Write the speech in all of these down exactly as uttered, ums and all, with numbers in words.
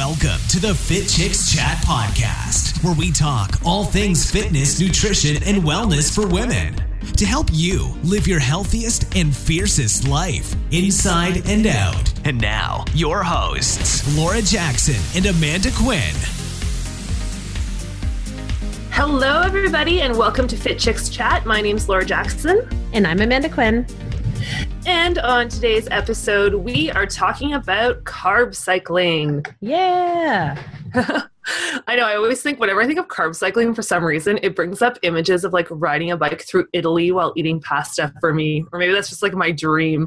Welcome to the Fit Chicks Chat podcast, where we talk all things fitness, nutrition, and wellness for women to help you live your healthiest and fiercest life inside and out. And now, your hosts, Laura Jackson and Amanda Quinn. Hello, everybody, and welcome to Fit Chicks Chat. My name's Laura Jackson. And I'm Amanda Quinn. And on today's episode, we are talking about carb cycling. Yeah. I know, I always think, whenever I think of carb cycling, for some reason, it brings up images of like riding a bike through Italy while eating pasta for me. Or maybe that's just like my dream.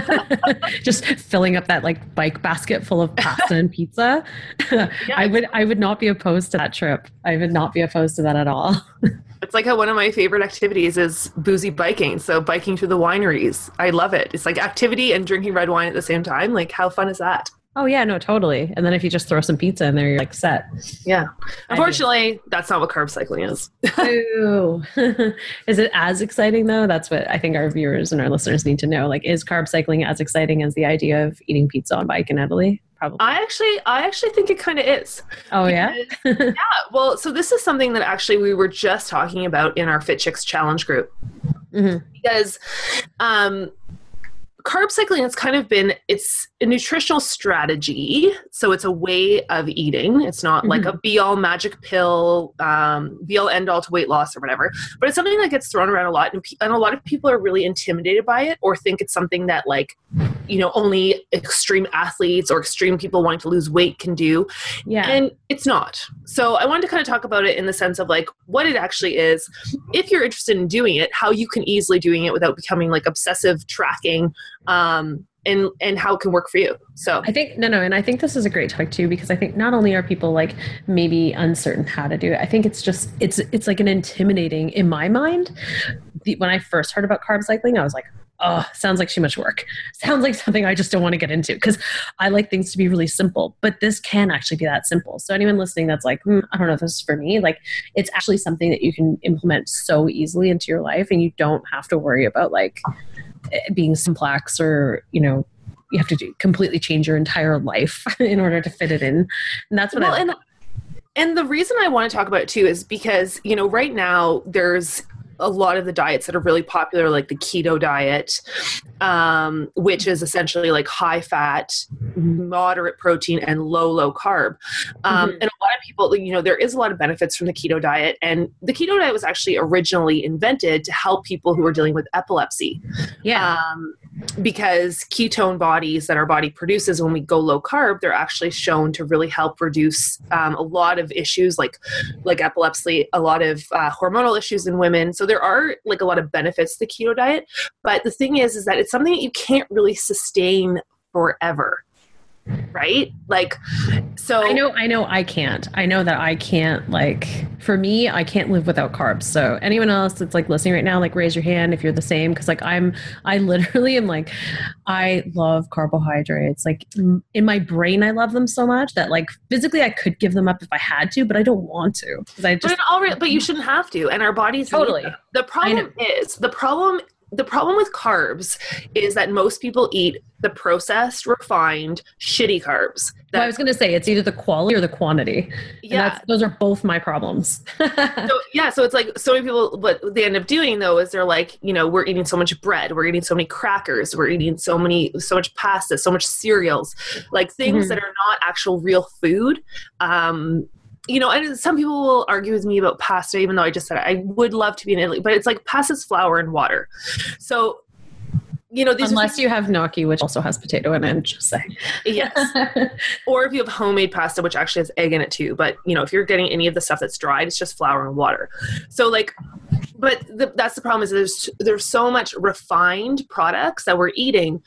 Just filling up that like bike basket full of pasta and pizza. Yeah, I would I would not be opposed to that trip. I would not be opposed to that at all. It's like how one of my favorite activities is boozy biking. So biking through the wineries. I love it. It's like activity and drinking red wine at the same time. Like, how fun is that? Oh, yeah, no, totally. And then if you just throw some pizza in there, you're like set. Yeah. Unfortunately, that's not what carb cycling is. Ooh. Is it as exciting, though? That's what I think our viewers and our listeners need to know. Like, is carb cycling as exciting as the idea of eating pizza on bike in Italy? Probably. I actually, I actually think it kind of is. Oh, yeah? Yeah. Well, so this is something that actually we were just talking about in our Fit Chicks Challenge group. Mm-hmm. Because um, carb cycling has kind of been, it's a nutritional strategy. So it's a way of eating. It's not mm-hmm. like a be-all magic pill, um, be-all end-all to weight loss or whatever. But it's something that gets thrown around a lot. And, pe- and a lot of people are really intimidated by it or think it's something that like, you know, only extreme athletes or extreme people wanting to lose weight can do. Yeah. And it's not. So I wanted to kind of talk about it in the sense of like what it actually is, if you're interested in doing it, how you can easily doing it without becoming like obsessive tracking, um, and, and how it can work for you. So I think, no, no. And I think this is a great topic too, because I think not only are people like maybe uncertain how to do it, I think it's just, it's, it's like an intimidating in my mind. The, when I first heard about carb cycling, I was like, oh, sounds like too much work. Sounds like something I just don't want to get into because I like things to be really simple, but this can actually be that simple. So anyone listening that's like, hmm, I don't know if this is for me, like it's actually something that you can implement so easily into your life and you don't have to worry about like being complex or, you know, you have to do, completely change your entire life in order to fit it in. And that's what well, I like. And, and the reason I want to talk about it too is because, you know, right now there's a lot of the diets that are really popular, like the keto diet, um, which is essentially like high fat, moderate protein, and low, low carb. Um, mm-hmm. And a lot of people, you know, there is a lot of benefits from the keto diet. And the keto diet was actually originally invented to help people who are dealing with epilepsy. Yeah. Um, because ketone bodies that our body produces when we go low carb, they're actually shown to really help reduce um, a lot of issues like like epilepsy, a lot of uh, hormonal issues in women. So there are like a lot of benefits to the keto diet. But the thing is, is that it's something that you can't really sustain forever. Right? Like, so I know, I know I can't, I know that I can't, like, for me, I can't live without carbs. So anyone else that's like listening right now, like raise your hand if you're the same. Cause like I'm, I literally am like, I love carbohydrates. Like in my brain, I love them so much that like physically I could give them up if I had to, but I don't want to. Cause I just, but, in all re- but you shouldn't have to. And our bodies, totally. The problem is the problem The problem with carbs is that most people eat the processed, refined, shitty carbs. That, well, I was going to say it's either the quality or the quantity. Yeah. That's, those are both my problems. so, yeah. So it's like so many people, what they end up doing though, is they're like, you know, we're eating so much bread. We're eating so many crackers. We're eating so many, so much pasta, so much cereals, like things mm-hmm. that are not actual real food. Um, You know, and some people will argue with me about pasta, even though I just said I would love to be in Italy, but it's like pasta's flour and water. So, you know, these unless are, you have gnocchi, which also has potato in it, just saying. Yes. Or if you have homemade pasta, which actually has egg in it too. But, you know, if you're getting any of the stuff that's dried, it's just flour and water. So like, but the, that's the problem is there's, there's so much refined products that we're eating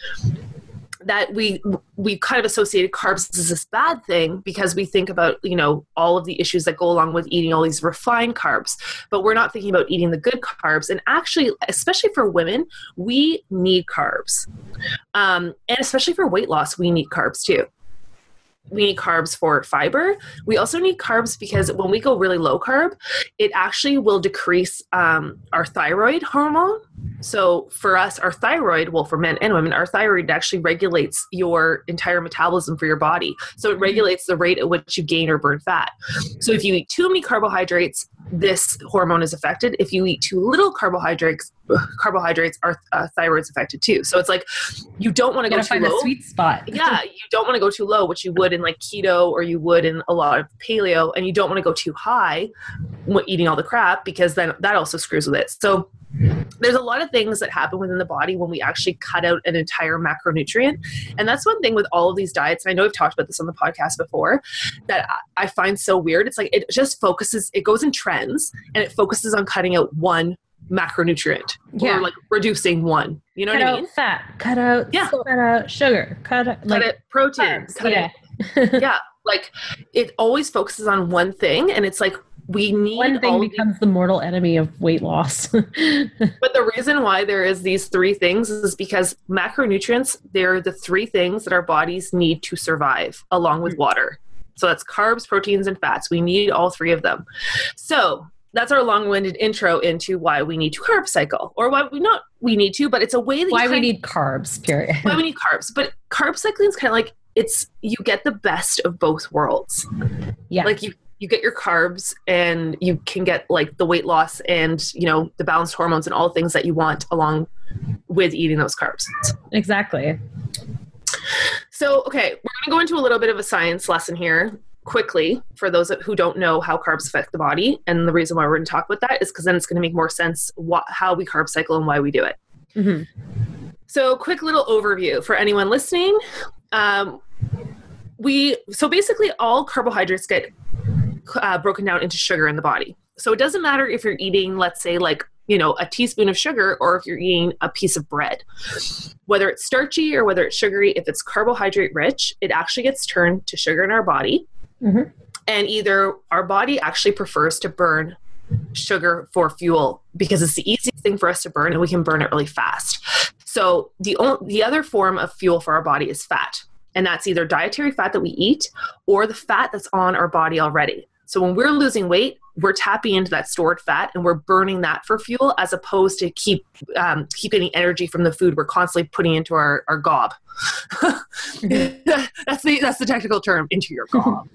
that we we kind of associated carbs as this bad thing because we think about, you know, all of the issues that go along with eating all these refined carbs, but we're not thinking about eating the good carbs. And actually, especially for women, we need carbs. Um, and especially for weight loss, we need carbs too. we need carbs for fiber. We also need carbs because when we go really low carb, it actually will decrease um, our thyroid hormone. So for us, our thyroid, well, for men and women, our thyroid actually regulates your entire metabolism for your body. So it regulates the rate at which you gain or burn fat. So if you eat too many carbohydrates, this hormone is affected. If you eat too little carbohydrates, carbohydrates, our uh, thyroid's affected too. So it's like you don't want to go too find low. A sweet spot. Yeah, you don't want to go too low, which you would in like keto or you would in a lot of paleo, and you don't want to go too high when eating all the crap because then that also screws with it. So there's a lot of things that happen within the body when we actually cut out an entire macronutrient. And that's one thing with all of these diets. And I know we've talked about this on the podcast before that I find so weird. It's like, it just focuses, it goes in trends and it focuses on cutting out one macronutrient yeah. or like reducing one, you know cut what I out mean? Fat, cut out, yeah. cut out sugar, cut out, cut like, it protein, carbs. cut yeah. it, yeah. Like it always focuses on one thing. And it's like, we need one thing all becomes these, the mortal enemy of weight loss. but the reason why there is these three things is because macronutrients, they're the three things that our bodies need to survive along with water. So that's carbs, proteins, and fats. We need all three of them. So that's our long-winded intro into why we need to carb cycle, or why we not we need to, but it's a way that why you we kind need carbs, period. why we need carbs. But carb cycling is kind of like, it's, you get the best of both worlds. Yeah. Like you, you get your carbs and you can get like the weight loss and, you know, the balanced hormones and all the things that you want along with eating those carbs. Exactly. So, okay, we're going to go into a little bit of a science lesson here quickly for those who don't know how carbs affect the body. And the reason why we're going to talk about that is because then it's going to make more sense what, how we carb cycle and why we do it. Mm-hmm. So quick little overview for anyone listening. Um, we, so basically all carbohydrates get Uh, broken down into sugar in the body. So it doesn't matter if you're eating, let's say like, you know, a teaspoon of sugar or if you're eating a piece of bread, whether it's starchy or whether it's sugary, if it's carbohydrate rich, it actually gets turned to sugar in our body. Mm-hmm. And either our body actually prefers to burn sugar for fuel because it's the easiest thing for us to burn and we can burn it really fast. So the only, the other form of fuel for our body is fat. And that's either dietary fat that we eat or the fat that's on our body already. So when we're losing weight, we're tapping into that stored fat and we're burning that for fuel as opposed to keep um, keep getting energy from the food we're constantly putting into our, our gob. that's the that's the technical term, into your gob.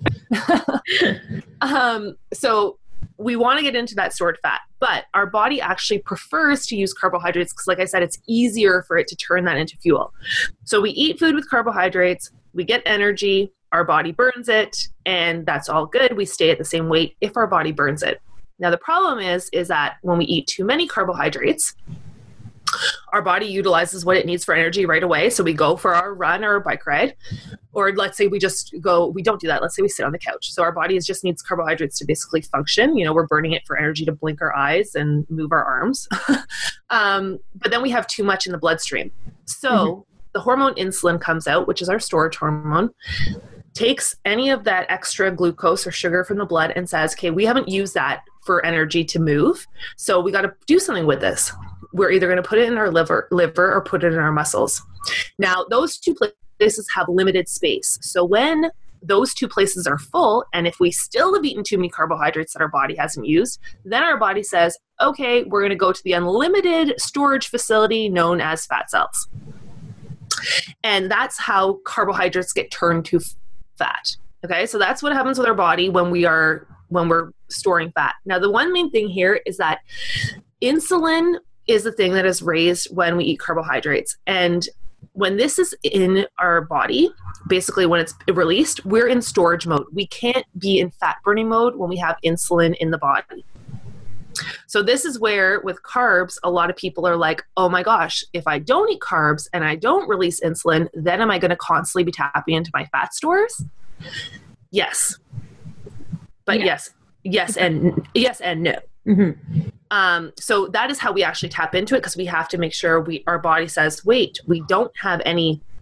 um, so we want to get into that stored fat, but our body actually prefers to use carbohydrates because, like I said, it's easier for it to turn that into fuel. So we eat food with carbohydrates, we get energy, our body burns it, and that's all good. We stay at the same weight if our body burns it. Now, the problem is, is that when we eat too many carbohydrates, our body utilizes what it needs for energy right away. So we go for our run or bike ride, or let's say we just go, we don't do that. Let's say we sit on the couch. So our body just needs carbohydrates to basically function. You know, we're burning it for energy to blink our eyes and move our arms. um, but then we have too much in the bloodstream. So mm-hmm. the hormone insulin comes out, which is our storage hormone, takes any of that extra glucose or sugar from the blood and says, okay, we haven't used that for energy to move. So we got to do something with this. We're either going to put it in our liver, liver or put it in our muscles. Now, those two places have limited space. So when those two places are full, and if we still have eaten too many carbohydrates that our body hasn't used, then our body says, okay, we're going to go to the unlimited storage facility known as fat cells. And that's how carbohydrates get turned to fat. Okay, so that's what happens with our body when we are when we're storing fat. Now, the one main thing here is that insulin is the thing that is raised when we eat carbohydrates. And when this is in our body, basically when it's released, we're in storage mode. We can't be in fat burning mode when we have insulin in the body. So this is where with carbs, a lot of people are like, oh my gosh, if I don't eat carbs and I don't release insulin, then am I going to constantly be tapping into my fat stores? Yes. But yeah. yes, yes, and yes and no. Mm-hmm. Um, so that is how we actually tap into it, because we have to make sure we our body says, wait, we don't have any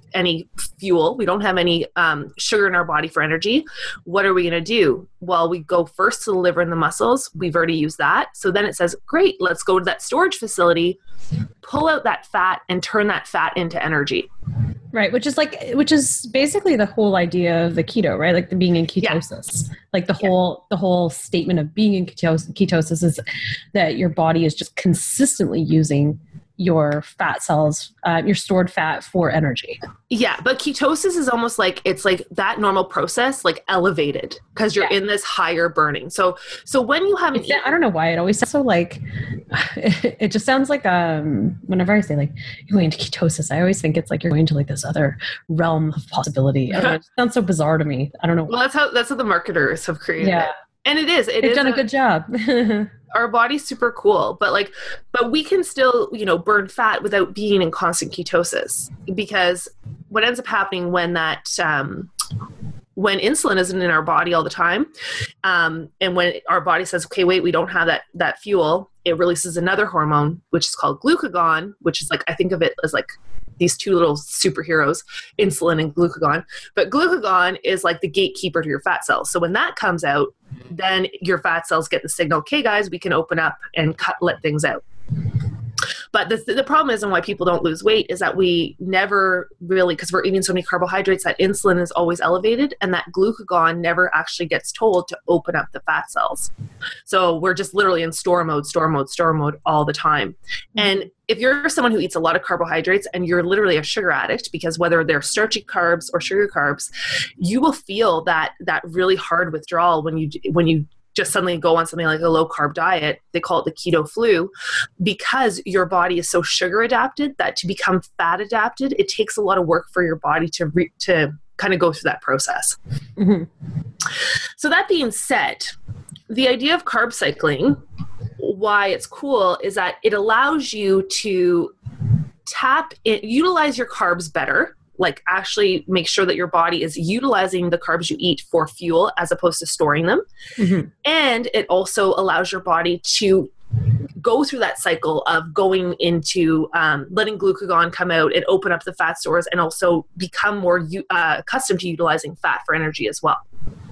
any fuel. We don't have any um, sugar in our body for energy. What are we going to do? Well, we go first to the liver and the muscles. We've already used that. So then it says, great, let's go to that storage facility, pull out that fat and turn that fat into energy. Right. Which is like, which is basically the whole idea of the keto, right? Like the being in ketosis, yeah. like the yeah. whole, the whole statement of being in ketos- ketosis is that your body is just consistently using your fat cells, uh, your stored fat for energy. Yeah. But ketosis is almost like, it's like that normal process, like elevated because you're yeah. in this higher burning. So, so when you haven't, eaten, I don't know why it always sounds so like, it, it just sounds like, um, whenever I say like you're going into ketosis, I always think it's like you're going to like this other realm of possibility. I don't know, it sounds so bizarre to me. I don't know. Well, that's how, that's how the marketers have created yeah. it. And it is, it They've is done a, a good job. Our body's super cool, but like, but we can still, you know, burn fat without being in constant ketosis, because what ends up happening when that, um, when insulin isn't in our body all the time, um, and when our body says, okay, wait, we don't have that, that fuel, it releases another hormone, which is called glucagon, which is like, I think of it as like these two little superheroes, insulin and glucagon. But glucagon is like the gatekeeper to your fat cells. So when that comes out, then your fat cells get the signal, okay, guys, we can open up and cut, let things out. But the, the problem is, and why people don't lose weight, is that we never really, because we're eating so many carbohydrates, that insulin is always elevated, and that glucagon never actually gets told to open up the fat cells. So we're just literally in store mode, store mode, store mode all the time. Mm-hmm. And if you're someone who eats a lot of carbohydrates and you're literally a sugar addict, because whether they're starchy carbs or sugar carbs, you will feel that that really hard withdrawal when you when you just suddenly go on something like a low carb diet. They call it the keto flu, because your body is so sugar adapted that to become fat adapted, it takes a lot of work for your body to re- to kind of go through that process. Mm-hmm. So that being said, the idea of carb cycling, why it's cool is that it allows you to tap in, utilize your carbs better, like actually make sure that your body is utilizing the carbs you eat for fuel as opposed to storing them. Mm-hmm. And it also allows your body to go through that cycle of going into um, letting glucagon come out and open up the fat stores, and also become more uh, accustomed to utilizing fat for energy as well.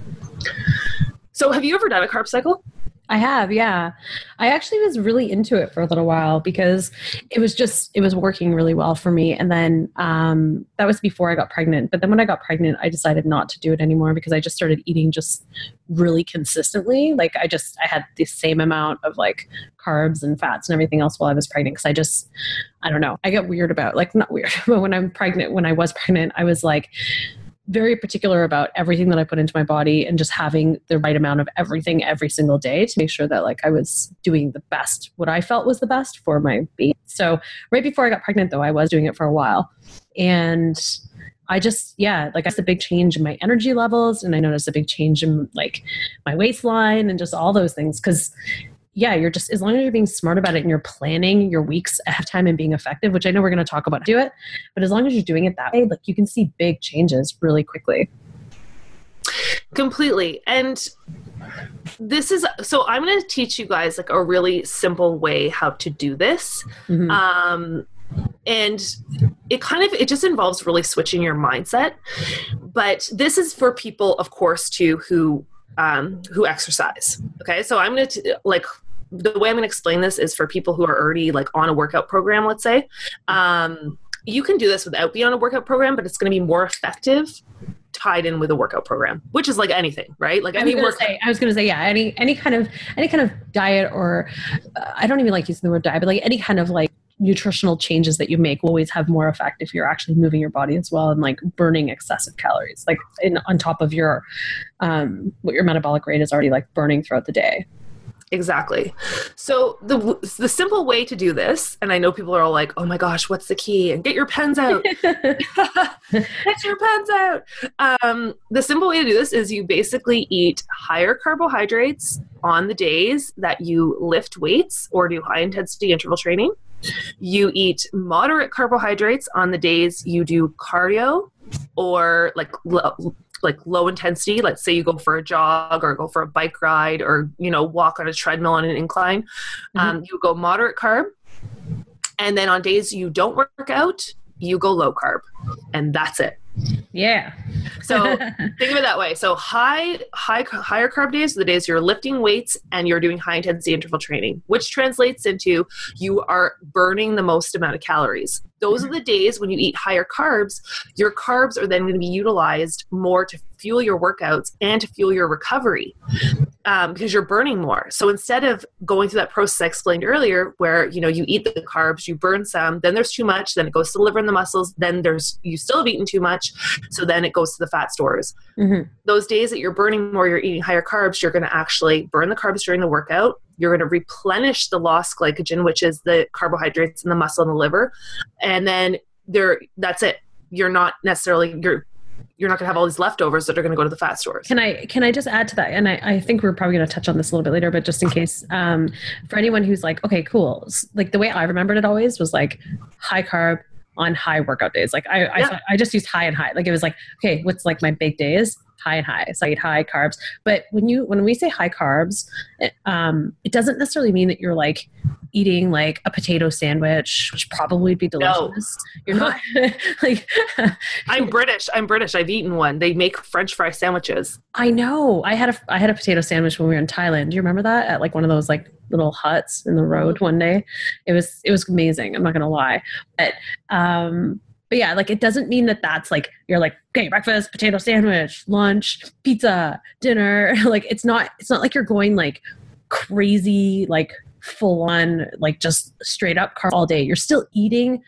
So have you ever done a carb cycle? I have, yeah. I actually was really into it for a little while because it was just, it was working really well for me. And then um, that was before I got pregnant. But then when I got pregnant, I decided not to do it anymore because I just started eating just really consistently. Like I just, I had the same amount of like carbs and fats and everything else while I was pregnant. Cause I just, I don't know, I get weird about, like not weird, but when I'm pregnant, when I was pregnant, I was like, very particular about everything that I put into my body and just having the right amount of everything every single day to make sure that like I was doing the best, what I felt was the best for my baby. So right before I got pregnant though, I was doing it for a while. And I just, yeah, like I saw a big change in my energy levels, and I noticed a big change in like my waistline and just all those things. Cause yeah, you're just, as long as you're being smart about it and you're planning your weeks ahead of time and being effective, which I know we're going to talk about, do it. But as long as you're doing it that way, like you can see big changes really quickly. Completely. And this is, so I'm going to teach you guys like a really simple way how to do this. Mm-hmm. Um, and it kind of, it just involves really switching your mindset. But this is for people, of course, too, who, um, who exercise. Okay. So I'm going to like, the way I'm going to explain this is for people who are already like on a workout program, let's say. Um, you can do this without being on a workout program, but it's going to be more effective tied in with a workout program, which is like anything, right? Like any work. Say, I was going to say, yeah, any, any kind of, any kind of diet, or uh, I don't even like using the word diet, but like any kind of like nutritional changes that you make will always have more effect if you're actually moving your body as well and like burning excessive calories, like in, on top of your, um, what your metabolic rate is already like burning throughout the day. Exactly. So the the simple way to do this, and I know people are all like, oh my gosh, what's the key? And get your pens out. Get your pens out. Um, the simple way to do this is you basically eat higher carbohydrates on the days that you lift weights or do high intensity interval training. You eat moderate carbohydrates on the days you do cardio or like like low intensity. Let's say you go for a jog or go for a bike ride or, you know, walk on a treadmill on an incline. Mm-hmm. Um, you go moderate carb. And then on days you don't work out, you go low carb, and that's it. Yeah. So think of it that way. So high, high, higher carb days are the days you're lifting weights and you're doing high intensity interval training, which translates into you are burning the most amount of calories. Those are the days when you eat higher carbs. Your carbs are then going to be utilized more to fuel your workouts and to fuel your recovery, um, because you're burning more. So instead of going through that process I explained earlier, where, you know, you eat the carbs, you burn some, then there's too much, then it goes to the liver and the muscles, then there's, you still have eaten too much, so then it goes to the fat stores. Mm-hmm. Those days that you're burning more, you're eating higher carbs, you're going to actually burn the carbs during the workout. You're going to replenish the lost glycogen, which is the carbohydrates in the muscle and the liver. And then there, that's it. You're not necessarily, you're, you're not going to have all these leftovers that are going to go to the fat stores. Can I, can I just add to that? And I, I think we're probably going to touch on this a little bit later, but just in case, um, for anyone who's like, okay, cool. Like the way I remembered it always was like high carb on high workout days. Like I, I, yeah. I just used high and high. Like it was like, okay, what's like my big days? High and high. So I eat high carbs. But when you, when we say high carbs, it, um, it doesn't necessarily mean that you're like eating like a potato sandwich, which probably would be delicious. No. You're not like, I'm British. I'm British. I've eaten one. They make French fry sandwiches. I know. I had a, I had a potato sandwich when we were in Thailand. Do you remember that? At like one of those like little huts in the road one day. It was, it was amazing. I'm not going to lie. But, um, But yeah, like it doesn't mean that that's like, you're like, okay, breakfast, potato sandwich, lunch, pizza, dinner. Like it's not, it's not like you're going like crazy, like full on, like just straight up carb all day. You're still eating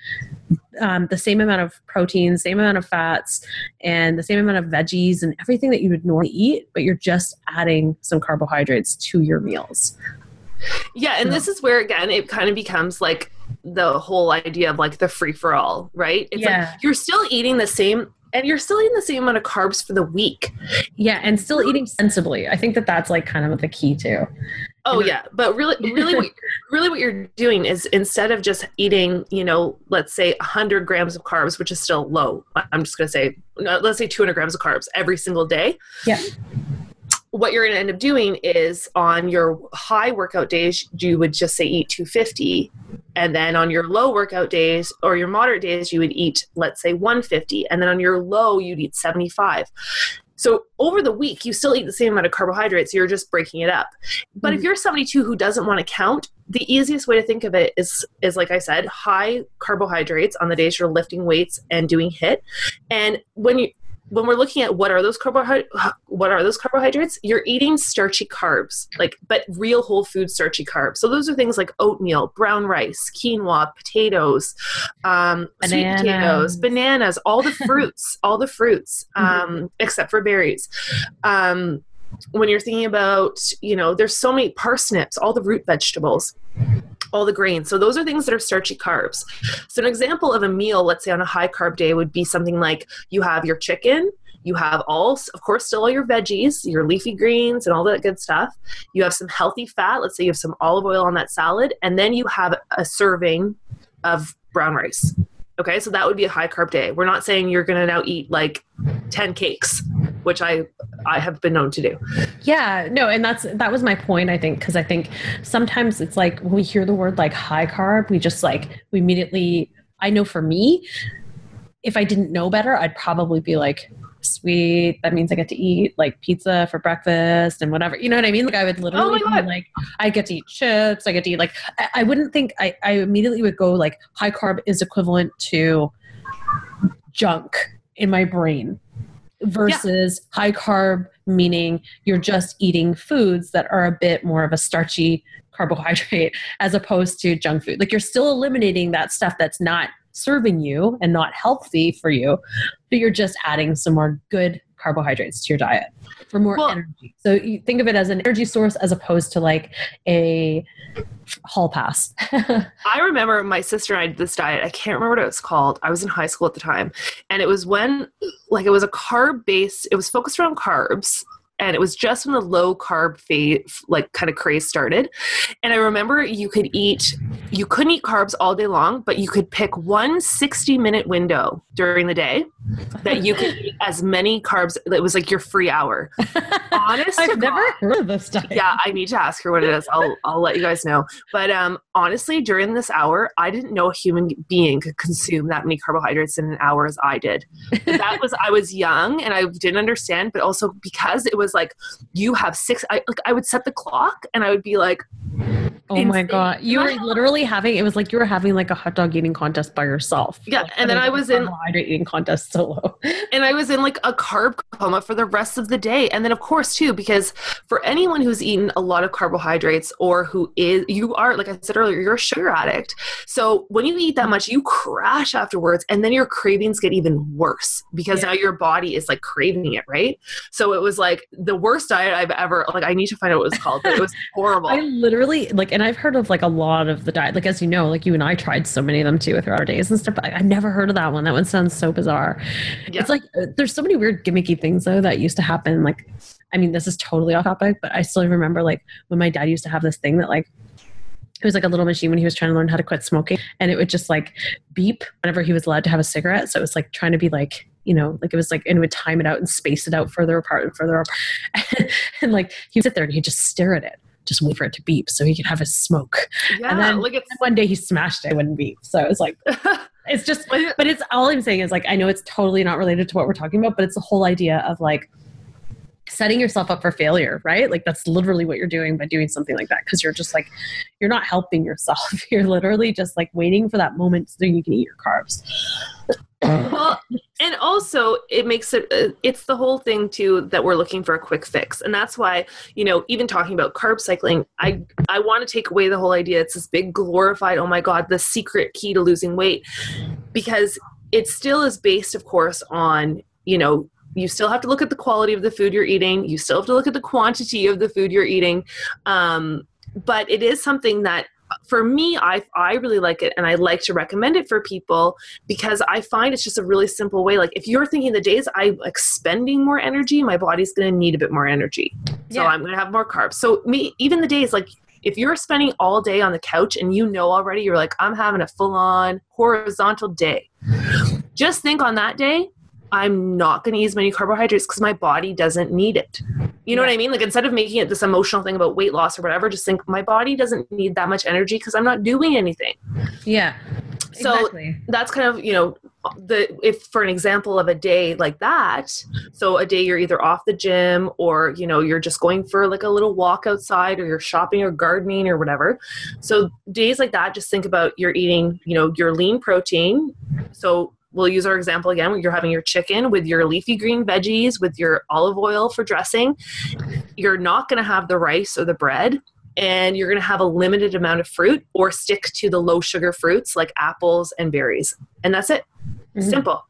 um, the same amount of protein, same amount of fats, and the same amount of veggies and everything that you would normally eat, but you're just adding some carbohydrates to your meals. Yeah. And this is where, again, it kind of becomes like the whole idea of like the free for all, right? It's yeah. like you're still eating the same, and you're still eating the same amount of carbs for the week. Yeah. And still eating sensibly. I think that that's like kind of the key too. Oh yeah. But really, really, what, really what you're doing is instead of just eating, you know, let's say a hundred grams of carbs, which is still low. I'm just going to say, let's say two hundred grams of carbs every single day. Yeah. What you're going to end up doing is on your high workout days, you would just say eat two fifty. And then on your low workout days or your moderate days, you would eat, let's say one fifty. And then on your low, you'd eat seventy-five. So over the week, you still eat the same amount of carbohydrates. You're just breaking it up. But mm-hmm. if you're somebody too who doesn't want to count, the easiest way to think of it is, is like I said, high carbohydrates on the days you're lifting weights and doing HIIT. And when you, when we're looking at what are those carbohydrates, what are those carbohydrates, you're eating starchy carbs, like, but real whole food starchy carbs. So those are things like oatmeal, brown rice, quinoa, potatoes, um, sweet potatoes, bananas, all the fruits, all the fruits, um, mm-hmm. except for berries. Um, when you're thinking about, you know, there's so many parsnips, all the root vegetables, all the grains. So those are things that are starchy carbs. So an example of a meal, let's say on a high carb day, would be something like you have your chicken, you have all, of course, still all your veggies, your leafy greens and all that good stuff. You have some healthy fat. Let's say you have some olive oil on that salad, and then you have a serving of brown rice. Okay. So that would be a high carb day. We're not saying you're going to now eat like ten cakes, which I, I have been known to do. Yeah, no. And that's, that was my point, I think. Cause I think sometimes it's like when we hear the word like high carb, we just like, we immediately, I know for me, if I didn't know better, I'd probably be like, sweet, that means I get to eat like pizza for breakfast and whatever, you know what I mean? Like I would literally oh be like, I get to eat chips, I get to eat like, I, I wouldn't think, I, I immediately would go like high carb is equivalent to junk in my brain versus yeah. high carb, meaning you're just eating foods that are a bit more of a starchy carbohydrate as opposed to junk food. Like you're still eliminating that stuff that's not serving you and not healthy for you, but you're just adding some more good carbohydrates to your diet for more well, energy. So you think of it as an energy source as opposed to like a hall pass. I remember my sister and I did this diet. I can't remember what it was called. I was in high school at the time. And it was when like it was a carb based, it was focused around carbs. and it was just when the low carb phase, like kind of craze started. And I remember you could eat, you couldn't eat carbs all day long, but you could pick one sixty minute window during the day that you could eat as many carbs. It was like your free hour. Honest I've to never God, heard of this diet. yeah, I need to ask her what it is. I'll I'll let you guys know. But um, honestly, during this hour, I didn't know a human being could consume that many carbohydrates in an hour as I did. But that was I was young and I didn't understand, but also because it was like you have six. I like I would set the clock and I would be like, oh my God, you were literally having. It was like you were having like a hot dog eating contest by yourself. Yeah, like, and then I was in carbohydrate eating contest solo, and I was in like a carb coma for the rest of the day. And then of course too, because for anyone who's eaten a lot of carbohydrates or who is, you are, like I said earlier, you're a sugar addict. So when you eat that much, you crash afterwards and then your cravings get even worse because yeah. now your body is like craving it, right? So it was like the worst diet I've ever, like I need to find out what it was called, but it was horrible. I literally, like, and I've heard of like a lot of the diet, like as you know, like you and I tried so many of them too throughout our days and stuff, but I've never heard of that one. That one sounds so bizarre. Yeah. It's like, there's so many weird gimmicky things though that used to happen. Like, I mean, this is totally off topic, but I still remember like when my dad used to have this thing that like, it was like a little machine when he was trying to learn how to quit smoking, and it would just like beep whenever he was allowed to have a cigarette. So it was like trying to be like, you know, like it was like, and it would time it out and space it out further apart and further apart. And like he would sit there and he'd just stare at it, just wait for it to beep so he could have his smoke. Yeah, and then like it's- one day he smashed it, it wouldn't beep. So it was like, it's just, but it's all I'm saying is like, I know it's totally not related to what we're talking about, but it's the whole idea of like, setting yourself up for failure, right? Like that's literally what you're doing by doing something like that. Cause you're just like, you're not helping yourself. You're literally just like waiting for that moment so you can eat your carbs. Well, and also it makes it, uh, it's the whole thing too, that we're looking for a quick fix. And that's why, you know, even talking about carb cycling, I, I want to take away the whole idea. It's this big glorified, oh my God, the secret key to losing weight, because it still is based, of course, on, you know, you still have to look at the quality of the food you're eating. You still have to look at the quantity of the food you're eating. Um, but it is something that for me, I I really like it, and I like to recommend it for people because I find it's just a really simple way. Like if you're thinking the days I'm expending more energy, my body's going to need a bit more energy. So yeah. I'm going to have more carbs. So me, even the days like if you're spending all day on the couch and you know already, you're like, I'm having a full on horizontal day. Just think on that day, I'm not going to eat as many carbohydrates because my body doesn't need it. You know yeah. what I mean? Like instead of making it this emotional thing about weight loss or whatever, just think my body doesn't need that much energy because I'm not doing anything. Yeah. So exactly. That's kind of, you know, the, if for an example of a day like that, so a day you're either off the gym or, you know, you're just going for like a little walk outside or you're shopping or gardening or whatever. So days like that, just think about you're eating, you know, your lean protein. So we'll use our example again where you're having your chicken with your leafy green veggies, with your olive oil for dressing. You're not going to have the rice or the bread, and you're going to have a limited amount of fruit or stick to the low sugar fruits like apples and berries. And that's it. Mm-hmm. Simple.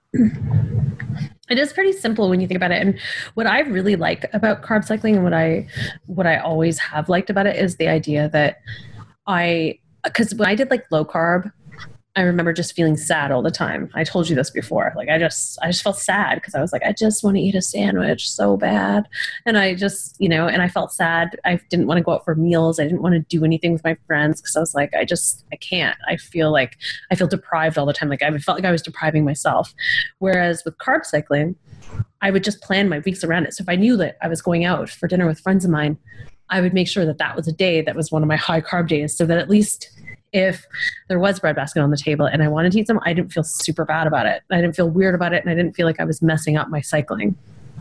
It is pretty simple when you think about it. And what I really like about carb cycling and what I, what I always have liked about it is the idea that I, because when I did like low carb, I remember just feeling sad all the time. I told you this before. Like I just, I just felt sad because I was like, I just want to eat a sandwich so bad. And I just, you know, and I felt sad. I didn't want to go out for meals. I didn't want to do anything with my friends because I was like, I just, I can't. I feel like I feel deprived all the time. Like I felt like I was depriving myself. Whereas with carb cycling, I would just plan my weeks around it. So if I knew that I was going out for dinner with friends of mine, I would make sure that that was a day that was one of my high carb days, so that at least if there was breadbasket on the table and I wanted to eat some, I didn't feel super bad about it. I didn't feel weird about it. And I didn't feel like I was messing up my cycling.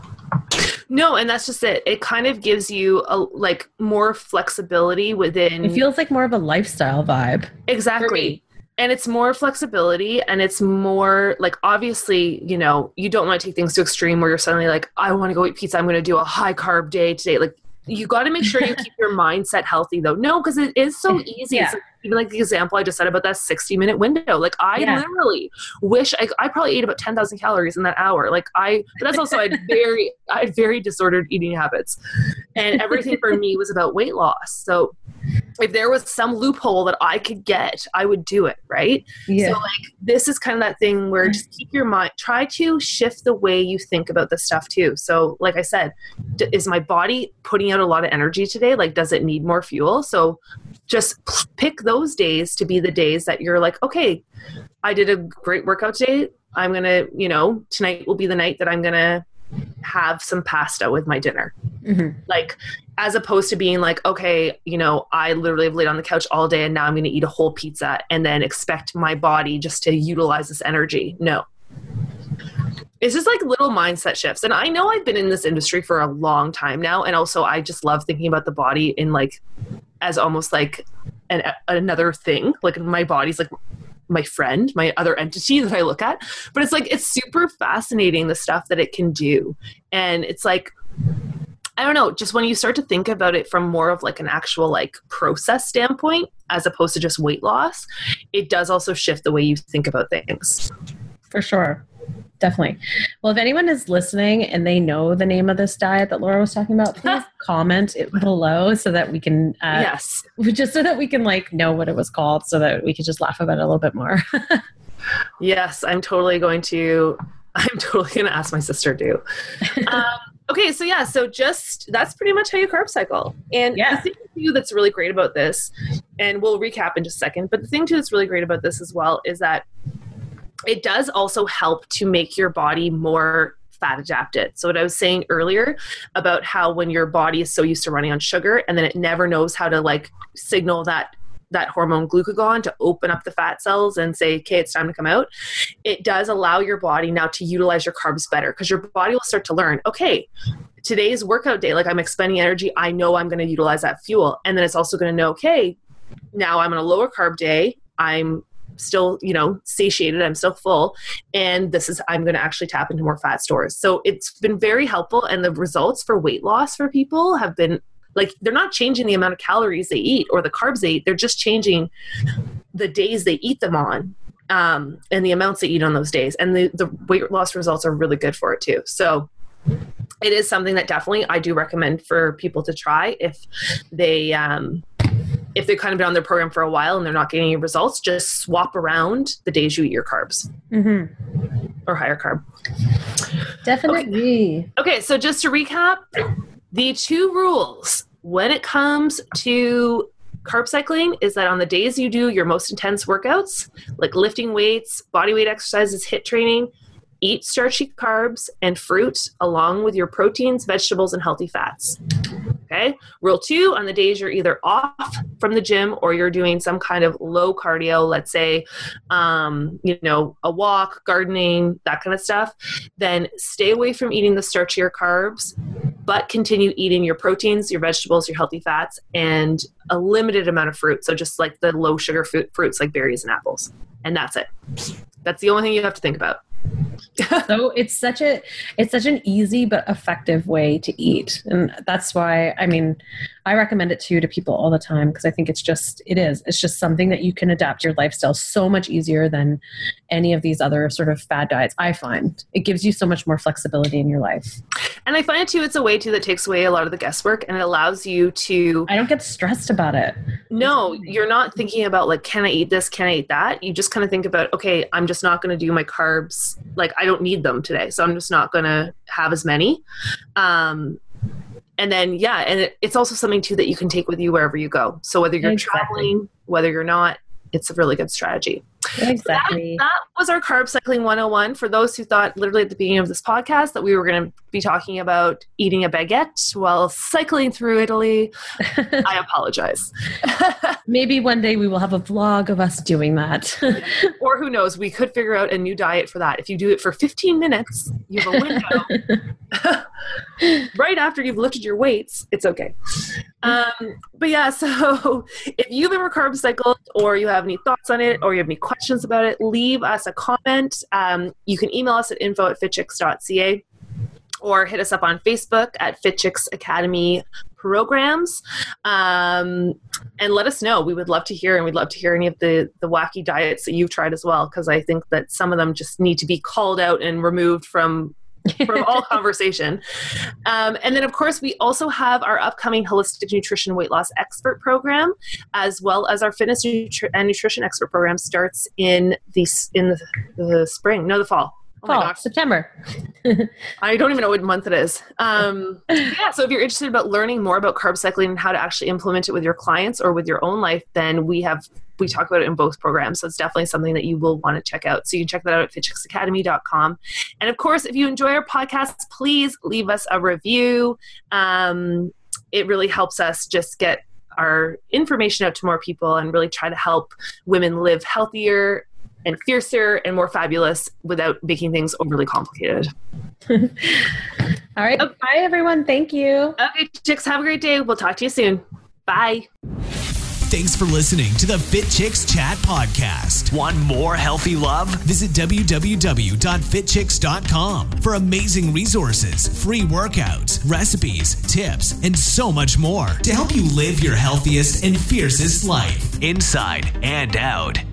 No, and that's just it. It kind of gives you a, like more flexibility within. It feels like more of a lifestyle vibe. Exactly. And it's more flexibility, and it's more like, obviously, you know, you don't want to take things to extreme where you're suddenly like, I want to go eat pizza. I'm going to do a high carb day today. Like, you got to make sure you keep your mindset healthy though. No, because it is so easy. Yeah. It's like, even like the example I just said about that sixty minute window. Like I yeah. literally wish I, I probably ate about ten thousand calories in that hour. Like I, but that's also, I had very, I had very disordered eating habits, and everything for me was about weight loss. So if there was some loophole that I could get, I would do it, right? Yeah. So like this is kind of that thing where just keep your mind, try to shift the way you think about this stuff too. So like I said, d- is my body putting out a lot of energy today? Like, does it need more fuel? So just pick those days to be the days that you're like, okay, I did a great workout today. I'm going to, you know, tonight will be the night that I'm going to have some pasta with my dinner. Mm-hmm. Like, as opposed to being like, okay, you know, I literally have laid on the couch all day and now I'm going to eat a whole pizza and then expect my body just to utilize this energy. No. It's just like little mindset shifts. And I know I've been in this industry for a long time now. And also I just love thinking about the body in like, as almost like an, another thing. Like my body's like my friend, my other entity that I look at. But it's like, it's super fascinating, the stuff that it can do. And it's like, I don't know, just when you start to think about it from more of like an actual like process standpoint, as opposed to just weight loss, it does also shift the way you think about things. For sure. Definitely. Well, if anyone is listening and they know the name of this diet that Laura was talking about, please comment it below so that we can, uh, yes, just so that we can like know what it was called so that we can just laugh about it a little bit more. Yes, I'm totally going to, I'm totally going to ask my sister too. Um, Okay, so yeah, so just, that's pretty much how you carb cycle. And yeah. The thing too that's really great about this, and we'll recap in just a second, but the thing too that's really great about this as well is that it does also help to make your body more fat adapted. So what I was saying earlier about how when your body is so used to running on sugar and then it never knows how to like signal that that hormone glucagon to open up the fat cells and say, okay, it's time to come out. It does allow your body now to utilize your carbs better because your body will start to learn, okay, today's workout day, like I'm expending energy. I know I'm going to utilize that fuel. And then it's also going to know, okay, now I'm on a lower carb day. I'm still, you know, satiated. I'm still full. And this is, I'm going to actually tap into more fat stores. So it's been very helpful. And the results for weight loss for people have been like, they're not changing the amount of calories they eat or the carbs they eat. They're just changing the days they eat them on, um, and the amounts they eat on those days. And the, the weight loss results are really good for it too. So it is something that definitely I do recommend for people to try if they, um, if they've kind of been on their program for a while and they're not getting any results, just swap around the days you eat your carbs mm-hmm. or higher carb. Definitely. Okay. okay. So just to recap, the two rules when it comes to carb cycling is that on the days you do your most intense workouts, like lifting weights, body weight exercises, HIIT training, eat starchy carbs and fruit along with your proteins, vegetables, and healthy fats. Okay. Rule two, on the days you're either off from the gym or you're doing some kind of low cardio, let's say, um, you know, a walk, gardening, that kind of stuff, then stay away from eating the starchier carbs, but continue eating your proteins, your vegetables, your healthy fats, and a limited amount of fruit. So just like the low sugar fruit, fruits like berries and apples. And that's it. That's the only thing you have to think about. So it's such a it's such an easy but effective way to eat, and that's why I mean I recommend it too to people all the time because I think it's just it is it's just something that you can adapt your lifestyle so much easier than any of these other sort of fad diets. I find it gives you so much more flexibility in your life, and I find it too it's a way too that takes away a lot of the guesswork and it allows you to I don't get stressed about it. No, you're not thinking about like, can I eat this, can I eat that? You just kind of think about, okay, I'm just not going to do my carbs, like I don't need them today, so I'm just not going to have as many. Um, and then, yeah, and it, it's also something too that you can take with you wherever you go. So whether you're exactly. traveling, whether you're not, it's a really good strategy. Exactly. So that, that was our Carb Cycling one oh one. For those who thought literally at the beginning of this podcast that we were going to be talking about eating a baguette while cycling through Italy, I apologize. Maybe one day we will have a vlog of us doing that. Or who knows, we could figure out a new diet for that. If you do it for fifteen minutes, you have a window. Right after you've lifted your weights, it's okay. Um, but yeah, so if you've ever carb cycled or you have any thoughts on it or you have any questions about it, leave us a comment. Um, you can email us at info at fitchicks dot c a or hit us up on Facebook at FitChicks Academy Programs, um, and let us know. We would love to hear, and we'd love to hear any of the, the wacky diets that you've tried as well, because I think that some of them just need to be called out and removed from from all conversation. Um, and then, of course, we also have our upcoming Holistic Nutrition Weight Loss Expert Program, as well as our Fitness Nutri- and Nutrition Expert Program starts in the, in the, the spring, no, the fall. Oh fall, my gosh. September. I don't even know what month it is. Um, yeah, so if you're interested about learning more about carb cycling and how to actually implement it with your clients or with your own life, then we have we talk about it in both programs. So it's definitely something that you will want to check out. So you can check that out at fit chicks academy dot com. And of course, if you enjoy our podcasts, please leave us a review. Um, it really helps us just get our information out to more people and really try to help women live healthier and fiercer and more fabulous without making things overly complicated. All right. Okay. Bye, everyone. Thank you. Okay, chicks, have a great day. We'll talk to you soon. Bye. Thanks for listening to the Fit Chicks Chat podcast. Want more healthy love? Visit w w w dot fit chicks dot com for amazing resources, free workouts, recipes, tips, and so much more to help you live your healthiest and fiercest life, inside and out.